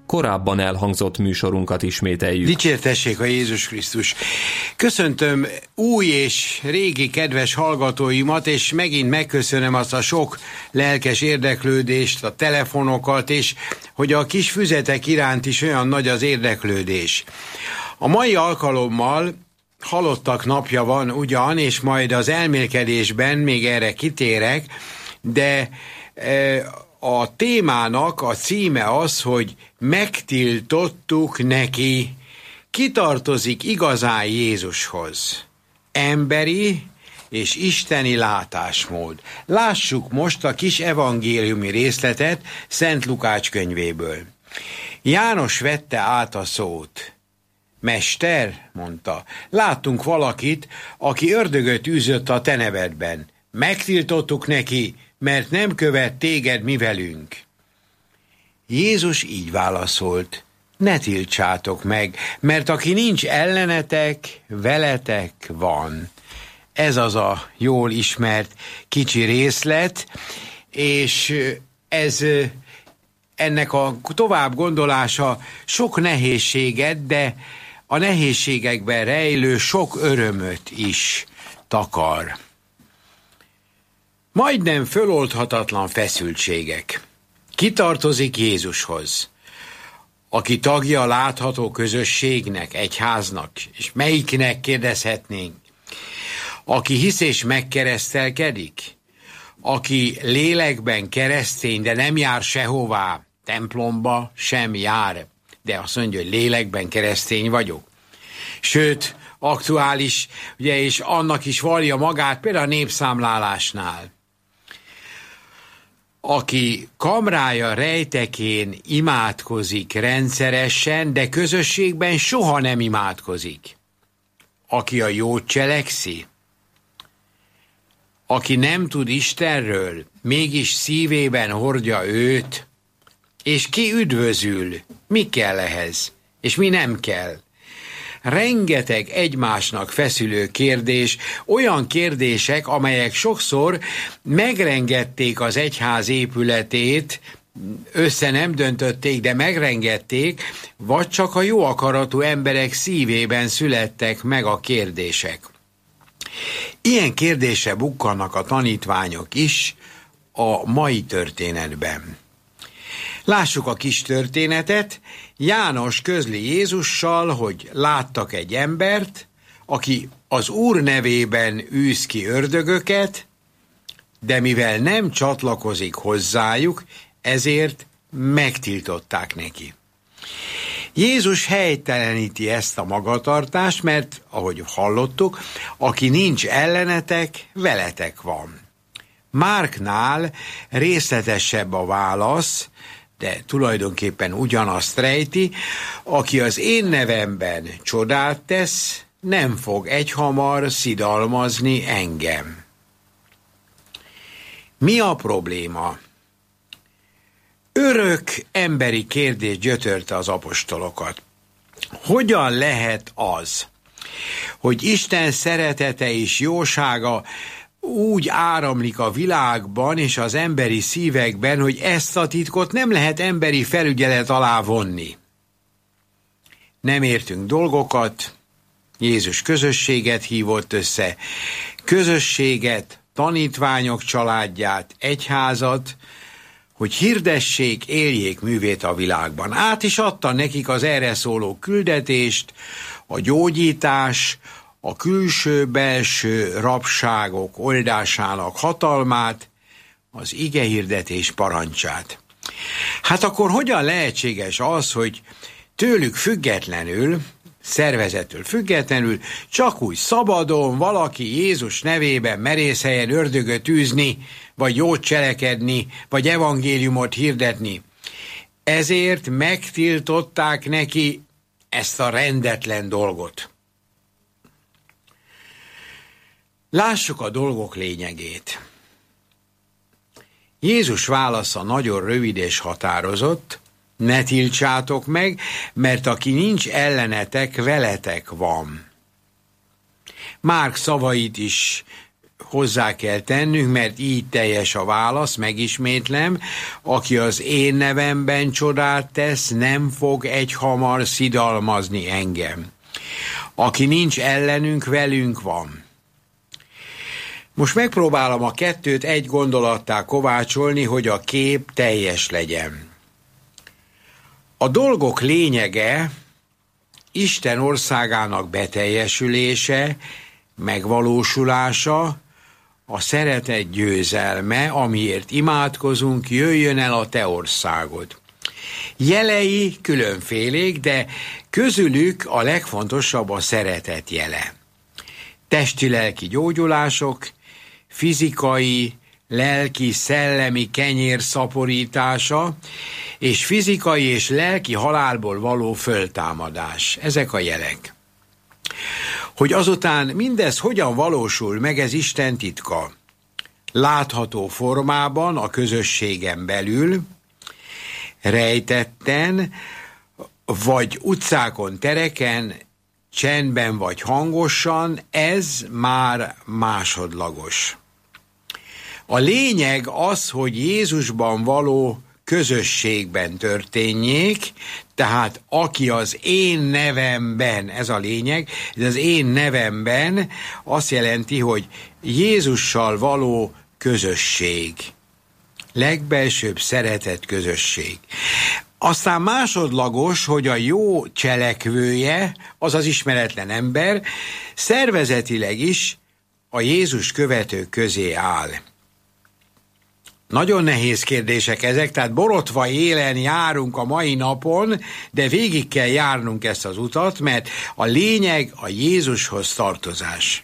korábban elhangzott műsorunkat ismételjük. Dicsértessék a Jézus Krisztus! Köszöntöm új és régi kedves hallgatóimat, és megint megköszönöm azt a sok lelkes érdeklődést, a telefonokat, és hogy a kis füzetek iránt is olyan nagy az érdeklődés. A mai alkalommal halottak napja van ugyan, és majd az elmélkedésben még erre kitérek, de a témának a címe az, hogy megtiltottuk neki. Ki tartozik igazán Jézushoz? Emberi és isteni látásmód. Lássuk most a kis evangéliumi részletet Szent Lukács könyvéből. János vette át a szót. Mester, mondta, láttunk valakit, aki ördögöt űzött a te nevedben. Megtiltottuk neki, mert nem követ téged mi velünk. Jézus így válaszolt, ne tiltsátok meg, mert aki nincs ellenetek, veletek van. Ez az a jól ismert kicsi részlet, és ennek a tovább gondolása sok nehézséget, de a nehézségekben rejlő sok örömöt is takar. Majdnem föloldhatatlan feszültségek. Ki tartozik Jézushoz? Aki tagja a látható közösségnek, egyháznak, és melyiknek kérdezhetnénk? Aki hisz és megkeresztelkedik? Aki lélekben keresztény, de nem jár sehová, templomba sem jár, de azt mondja, hogy lélekben keresztény vagyok. Sőt, aktuális, ugye, és annak is vallja magát, például a népszámlálásnál. Aki kamrája rejtekén imádkozik rendszeresen, de közösségben soha nem imádkozik. Aki a jót cselekszi, aki nem tud Istenről, mégis szívében hordja őt, és ki üdvözül, mi kell ehhez, és mi nem kell. Rengeteg egymásnak feszülő kérdés, olyan kérdések, amelyek sokszor megrengették az egyház épületét, össze nem döntötték, de megrengették, vagy csak a jó akaratú emberek szívében születtek meg a kérdések. Ilyen kérdésre bukkannak a tanítványok is a mai történetben. Lássuk a kis történetet. János közli Jézussal, hogy láttak egy embert, aki az Úr nevében űz ki ördögöket, de mivel nem csatlakozik hozzájuk, ezért megtiltották neki. Jézus helyteleníti ezt a magatartást, mert, ahogy hallottuk, aki nincs ellenetek, veletek van. Márknál részletesebb a válasz, de tulajdonképpen ugyanazt rejti, aki az én nevemben csodát tesz, nem fog egyhamar szidalmazni engem. Mi a probléma? Örök emberi kérdés gyötörte az apostolokat. Hogyan lehet az, hogy Isten szeretete és jósága úgy áramlik a világban és az emberi szívekben, hogy ezt a titkot nem lehet emberi felügyelet alá vonni? Nem értünk dolgokat, Jézus közösséget hívott össze, közösséget, tanítványok családját, egyházat, hogy hirdessék, éljék művét a világban. Át is adta nekik az erre szóló küldetést, a gyógyítás, a külső-belső rabságok oldásának hatalmát, az igehirdetés parancsát. Hát akkor hogyan lehetséges az, hogy tőlük függetlenül, szervezettől függetlenül, csak úgy szabadon valaki Jézus nevében merészeljen ördögöt űzni, vagy jót cselekedni, vagy evangéliumot hirdetni. Ezért megtiltották neki ezt a rendetlen dolgot. Lássuk a dolgok lényegét. Jézus válasza nagyon rövid és határozott, ne tiltsátok meg, mert aki nincs ellenetek, veletek van. Márk szavait is hozzá kell tennünk, mert így teljes a válasz, megismétlem, aki az én nevemben csodát tesz, nem fog egyhamar szidalmazni engem. Aki nincs ellenünk, velünk van. Most megpróbálom a kettőt egy gondolattá kovácsolni, hogy a kép teljes legyen. A dolgok lényege Isten országának beteljesülése, megvalósulása, a szeretet győzelme, amiért imádkozunk, jöjjön el a te országod. Jelei különfélék, de közülük a legfontosabb a szeretet jele. Testi-lelki gyógyulások, fizikai, lelki, szellemi kenyér szaporítása, és fizikai és lelki halálból való föltámadás. Ezek a jelek. Hogy azután mindez hogyan valósul meg, ez Isten titka. Látható formában, a közösségen belül, rejtetten, vagy utcákon, tereken, csendben vagy hangosan, ez már másodlagos. A lényeg az, hogy Jézusban való közösségben történjék, tehát aki az én nevemben, ez a lényeg, ez az én nevemben azt jelenti, hogy Jézussal való közösség. Legbelsőbb szeretet közösség. Aztán másodlagos, hogy a jó cselekvője, az az ismeretlen ember, szervezetileg is a Jézus követők közé áll. Nagyon nehéz kérdések ezek, tehát borotva élen járunk a mai napon, de végig kell járnunk ezt az utat, mert a lényeg a Jézushoz tartozás.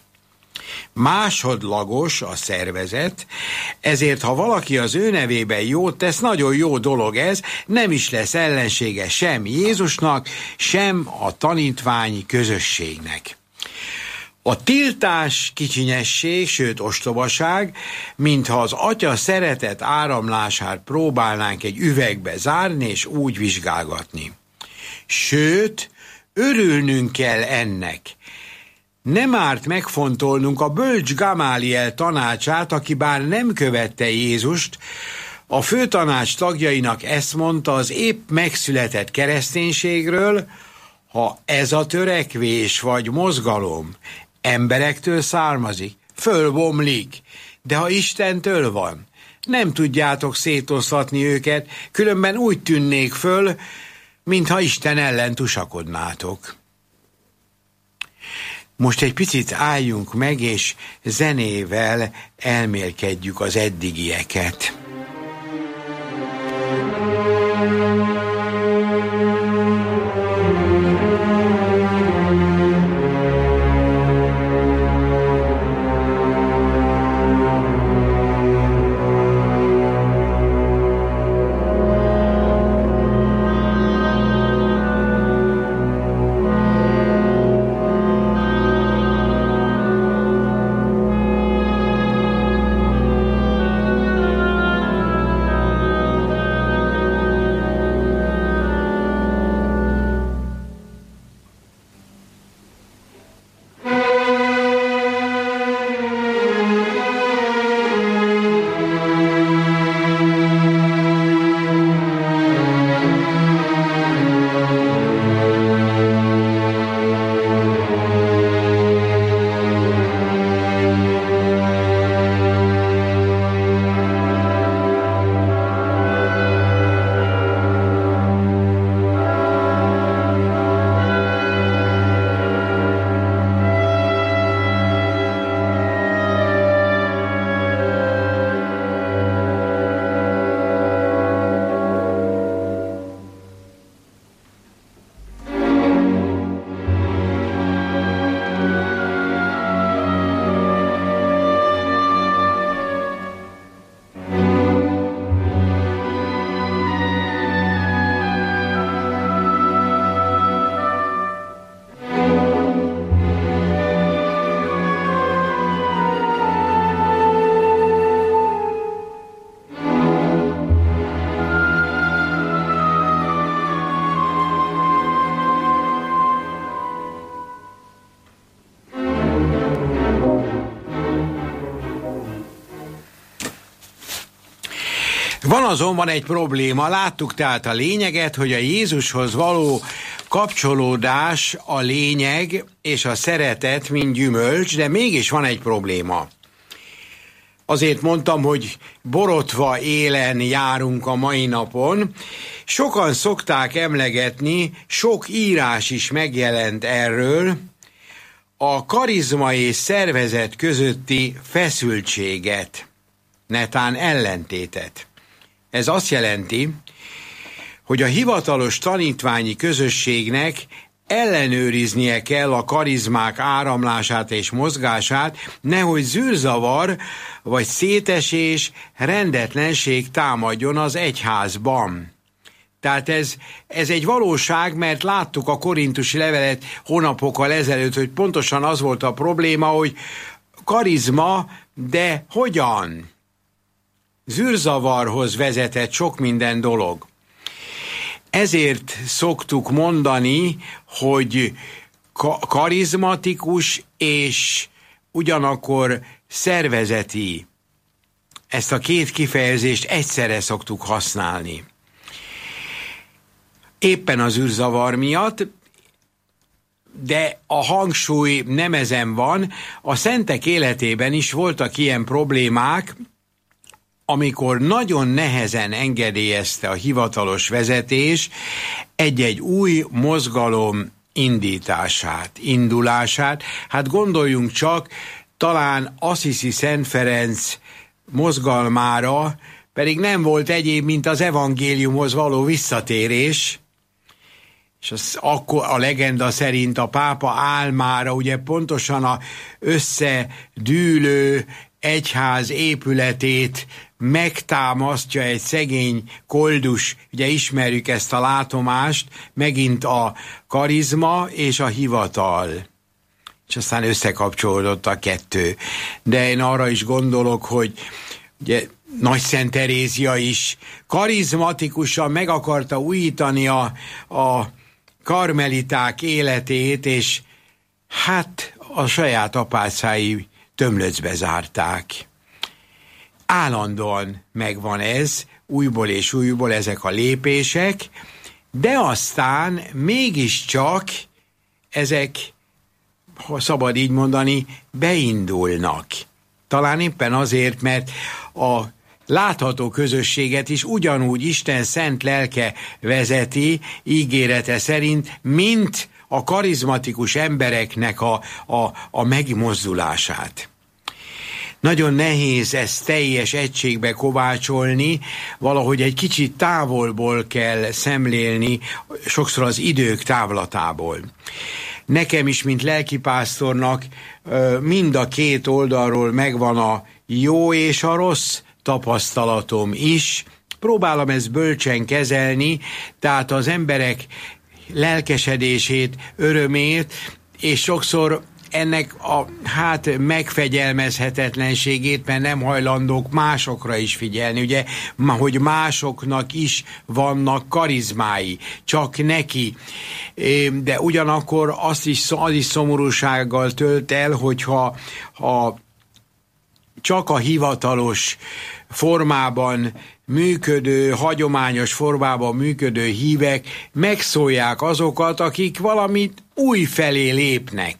Másodlagos a szervezet, ezért ha valaki az ő nevében jót tesz, nagyon jó dolog ez, nem is lesz ellensége sem Jézusnak, sem a tanítványi közösségnek. A tiltás kicsinyesség, sőt ostobaság, mintha az Atya szeretet áramlását próbálnánk egy üvegbe zárni és úgy vizsgálgatni. Sőt, örülnünk kell ennek. Nem árt megfontolnunk a bölcs Gamáliel tanácsát, aki bár nem követte Jézust, a főtanács tagjainak ezt mondta az épp megszületett kereszténységről, ha ez a törekvés vagy mozgalom emberektől származik, fölbomlik, de ha Istentől van, nem tudjátok szétoszlatni őket, különben úgy tűnnék föl, mintha Isten ellen tusakodnátok. Most egy picit álljunk meg, és zenével elmélkedjük az eddigieket. Van azonban egy probléma, láttuk tehát a lényeget, hogy a Jézushoz való kapcsolódás a lényeg, és a szeretet, mint gyümölcs, de mégis van egy probléma. Azért mondtam, hogy borotva élen járunk a mai napon. Sokan szokták emlegetni, sok írás is megjelent erről, a karizma és szervezet közötti feszültséget, netán ellentétet. Ez azt jelenti, hogy a hivatalos tanítványi közösségnek ellenőriznie kell a karizmák áramlását és mozgását, nehogy zűrzavar vagy szétesés, rendetlenség támadjon az egyházban. Tehát ez egy valóság, mert láttuk a korintusi levelet hónapokkal ezelőtt, hogy pontosan az volt a probléma, hogy karizma, de hogyan? Zűrzavarhoz vezetett sok minden dolog. Ezért szoktuk mondani, hogy karizmatikus és ugyanakkor szervezeti. Ezt a két kifejezést egyszerre szoktuk használni. Éppen az űrzavar miatt, de a hangsúly nem ezen van. A szentek életében is voltak ilyen problémák, amikor nagyon nehezen engedélyezte a hivatalos vezetés egy-egy új mozgalom indulását. Hát gondoljunk csak talán Assisi Szent Ferenc mozgalmára, pedig nem volt egyéb, mint az evangéliumhoz való visszatérés, és akkor a legenda szerint a pápa álmára ugye pontosan a összedűlő egyház épületét megtámasztja egy szegény koldus, ugye ismerjük ezt a látomást, megint a karizma és a hivatal. És aztán összekapcsolódott a kettő. De én arra is gondolok, hogy ugye Nagy Szent Terézia is karizmatikusan meg akarta újítani a karmeliták életét, és hát a saját apácái tömlöcbe zárták. Állandóan megvan ez, újból és újból ezek a lépések, de aztán mégiscsak ezek, ha szabad így mondani, beindulnak. Talán éppen azért, mert a látható közösséget is ugyanúgy Isten szent lelke vezeti, ígérete szerint, mint a karizmatikus embereknek a megmozdulását. Nagyon nehéz ezt teljes egységbe kovácsolni, valahogy egy kicsit távolból kell szemlélni, sokszor az idők távlatából. Nekem is, mint lelkipásztornak, mind a két oldalról megvan a jó és a rossz tapasztalatom is. Próbálom ezt bölcsen kezelni, tehát az emberek lelkesedését, örömét, és sokszor ennek a megfegyelmezhetetlenségét, mert nem hajlandók másokra is figyelni, ugye, hogy másoknak is vannak karizmái, csak neki. De ugyanakkor az is szomorúsággal tölt el, hogyha csak a hivatalos formában működő, hagyományos formában működő hívek megszólják azokat, akik valamit új felé lépnek.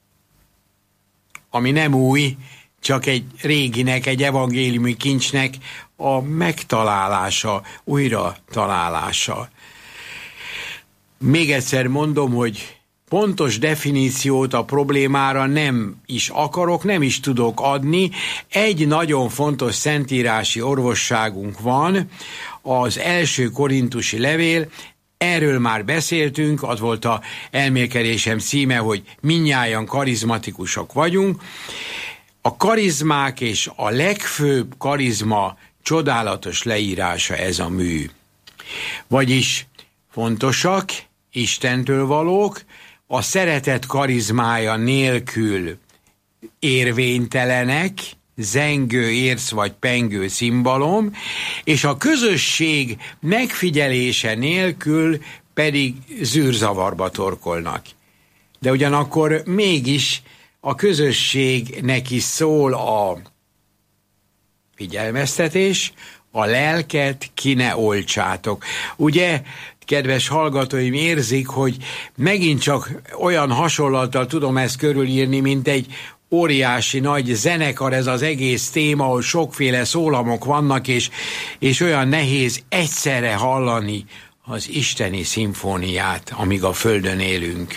Ami nem új, csak egy réginek, egy evangéliumi kincsnek a megtalálása, újra találása. Még egyszer mondom, hogy pontos definíciót a problémára nem is akarok, nem is tudok adni. Egy nagyon fontos szentírási orvosságunk van, az első korintusi levél, erről már beszéltünk, az volt az elmélkedésem címe, hogy mindnyájan karizmatikusok vagyunk. A karizmák és a legfőbb karizma csodálatos leírása ez a mű. Vagyis fontosak, Istentől valók, a szeretet karizmája nélkül érvénytelenek, zengő, érc vagy pengő szimbólum, és a közösség megfigyelése nélkül pedig zűrzavarba torkolnak. De ugyanakkor mégis a közösségnek is szól a figyelmeztetés, a lelket ki ne oltsátok. Ugye, kedves hallgatóim, érzik, hogy megint csak olyan hasonlattal tudom ezt körülírni, mint egy óriási nagy zenekar ez az egész téma, ahol sokféle szólamok vannak, és olyan nehéz egyszerre hallani az isteni szimfóniát, amíg a földön élünk.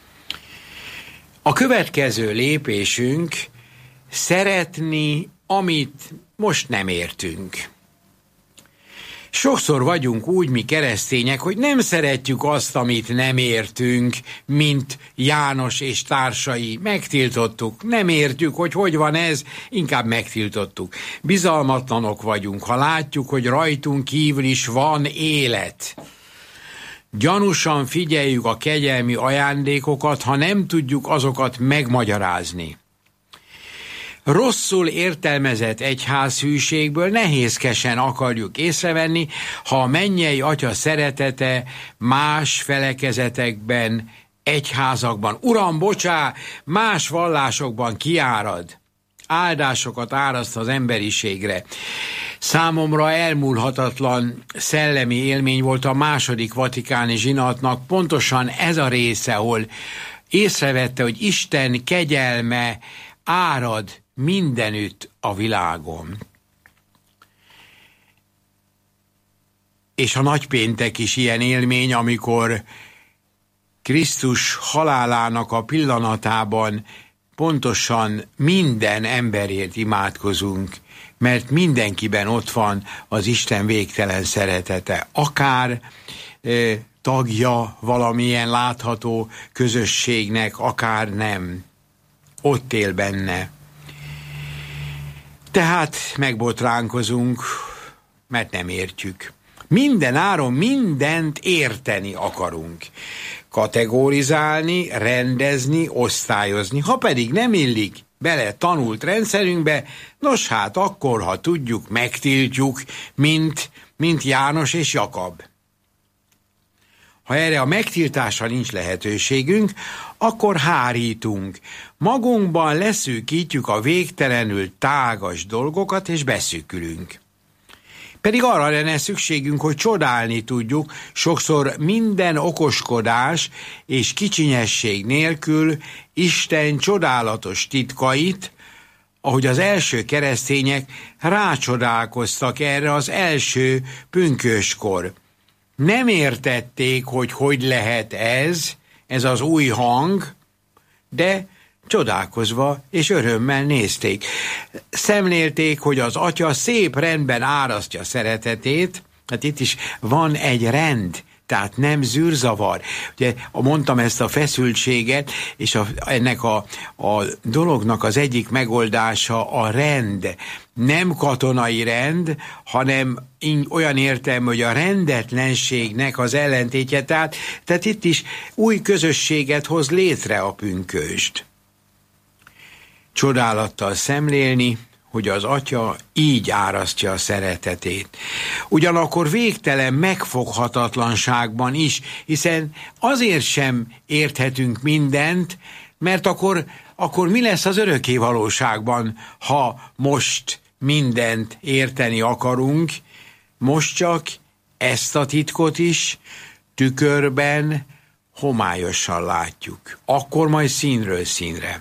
A következő lépésünk szeretni, amit most nem értünk. Sokszor vagyunk úgy, mi keresztények, hogy nem szeretjük azt, amit nem értünk, mint János és társai. Megtiltottuk, nem értjük, hogy van ez, inkább megtiltottuk. Bizalmatlanok vagyunk, ha látjuk, hogy rajtunk kívül is van élet. Gyanúsan figyeljük a kegyelmi ajándékokat, ha nem tudjuk azokat megmagyarázni. Rosszul értelmezett egyházhűségből nehézkesen akarjuk észrevenni, ha a mennyei Atya szeretete más felekezetekben, egyházakban, Uram, bocsá, más vallásokban kiárad. Áldásokat áraszt az emberiségre. Számomra elmúlhatatlan szellemi élmény volt a második vatikáni zsinatnak, pontosan ez a része, ahol észrevette, hogy Isten kegyelme árad mindenütt a világon. És a nagypéntek is ilyen élmény, amikor Krisztus halálának a pillanatában pontosan minden emberért imádkozunk, mert mindenkiben ott van az Isten végtelen szeretete. Akár tagja valamilyen látható közösségnek, akár nem. Ott él benne. Tehát megbotránkozunk, mert nem értjük. Minden áron mindent érteni akarunk. Kategorizálni, rendezni, osztályozni. Ha pedig nem illik bele tanult rendszerünkbe, nos hát akkor, ha tudjuk, megtiltjuk, mint János és Jakab. Ha erre a megtiltásra nincs lehetőségünk, akkor hárítunk. Magunkban leszűkítjük a végtelenül tágas dolgokat, és beszűkülünk. Pedig arra lenne szükségünk, hogy csodálni tudjuk, sokszor minden okoskodás és kicsinyesség nélkül Isten csodálatos titkait, ahogy az első keresztények rácsodálkoztak erre az első pünköskor. Nem értették, hogy lehet ez az új hang, de csodálkozva és örömmel nézték. Szemlélték, hogy az Atya szép rendben árasztja szeretetét, hát itt is van egy rend, tehát nem zűrzavar. Ugye mondtam ezt a feszültséget, és ennek a dolognak az egyik megoldása a rend. Nem katonai rend, hanem olyan értelmű, hogy a rendetlenségnek az ellentétje. Tehát itt is új közösséget hoz létre a pünkösd. Csodálattal szemlélni, hogy az Atya így árasztja a szeretetét. Ugyanakkor végtelen megfoghatatlanságban is, hiszen azért sem érthetünk mindent, mert akkor mi lesz az örökké valóságban, ha most mindent érteni akarunk, most csak ezt a titkot is tükörben homályosan látjuk. Akkor majd színről színre.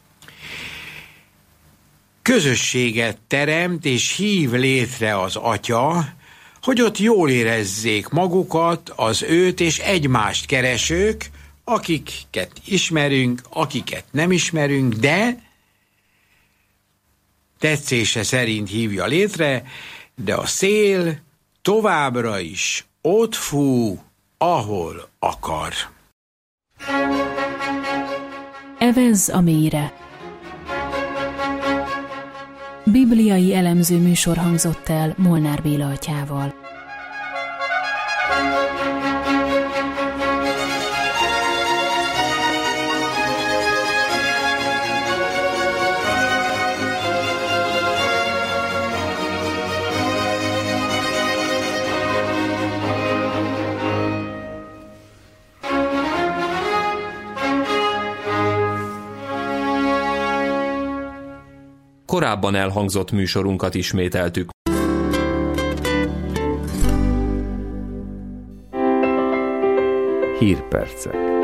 Közösséget teremt és hív létre az Atya, hogy ott jól érezzék magukat, az őt és egymást keresők, akiket ismerünk, akiket nem ismerünk, de tetszése szerint hívja létre, de a szél továbbra is ott fúj, ahol akar. Evezz a mélyre. Bibliai elemző műsor hangzott el Molnár Béla atyával. Korábban elhangzott műsorunkat ismételtük. Hírpercek.